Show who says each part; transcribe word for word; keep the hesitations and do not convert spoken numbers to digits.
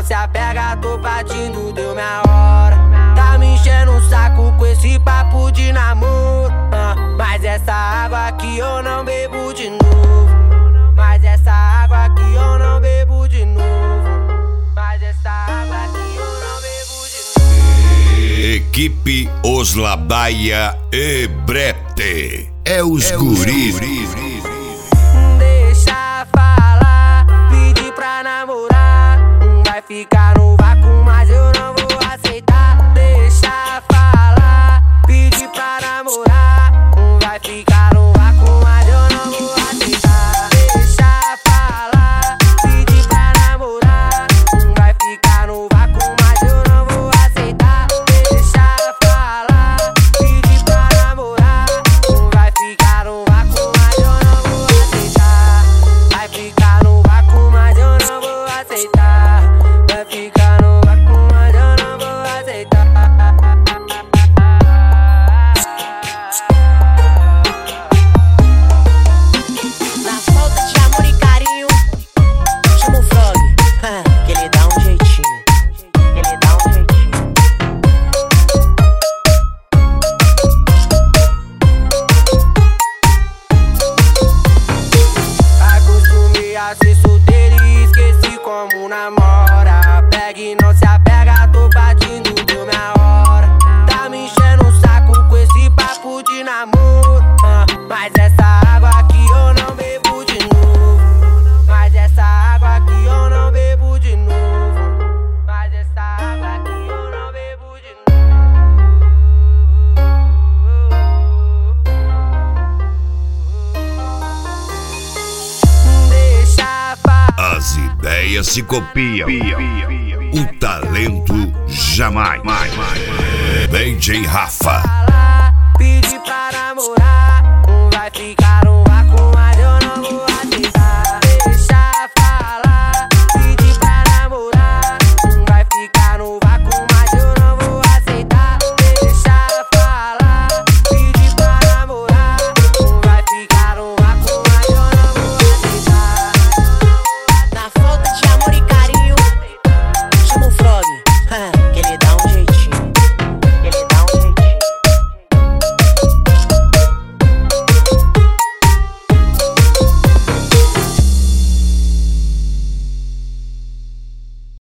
Speaker 1: se apega, tô partindo, deu minha hora. Tá me enchendo o saco com esse papo de namoro, ah, mas essa água aqui eu não bebo de novo. Mas essa água aqui eu não bebo de novo. Mas essa água aqui eu não bebo de novo.
Speaker 2: Equipe Oslabaia e Brete. É os é guris.
Speaker 1: Deixa falar, pedir pra namorar. Vai ficar no vácuo, mas eu não vou aceitar. Deixa falar, pedir pra namorar. Vai ficar no vácuo, mas eu não vou aceitar. Deixa falar, pedir pra namorar. Vai ficar no vácuo, mas eu não vou aceitar. Deixa falar, pedir pra namorar. Vai ficar no vácuo, mas eu não vou aceitar. Vai ficar no vácuo, mas eu não vou aceitar. Vai ficar no vácuo, mas eu não vou aceitar.
Speaker 3: Na falta de amor e carinho, chama o Frog, que ele dá um jeitinho. Ele dá um jeitinho.
Speaker 1: Acostumei a ser solteiro e esqueci como namora. Pega e não se apega, tô partindo, deu minha hora. Tá me enchendo o saco com esse papo de namoro, ah, mas essa água aqui eu não bebo de novo. Mas essa água aqui eu não bebo de novo. Mas essa água aqui eu não bebo de novo. Deixa falar.
Speaker 2: As ideias se copiam, o talento jamais. D J Rafa.
Speaker 1: Pedir pra namorar, vai ficar